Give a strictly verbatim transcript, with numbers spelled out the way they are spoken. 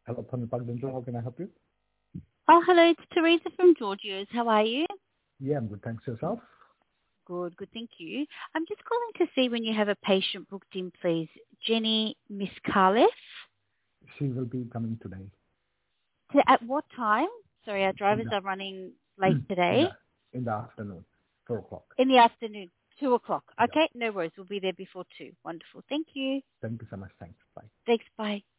Hello, Tony Park Dental. How can I help you? Oh, hello. It's Teresa from Georgios. How are you? Yeah, I'm good. Thanks yourself. Good, good. Thank you. I'm just calling to see when you have a patient booked in, please. Jenny Miss Carlef. She will be coming today. To- At what time? Sorry, our In drivers the are running late in today. the in the afternoon, four o'clock. In the afternoon, two o'clock. Yeah. Okay, no worries. We'll be there before two. Wonderful. Thank you. Thank you so much. Thanks. Bye. Thanks. Bye.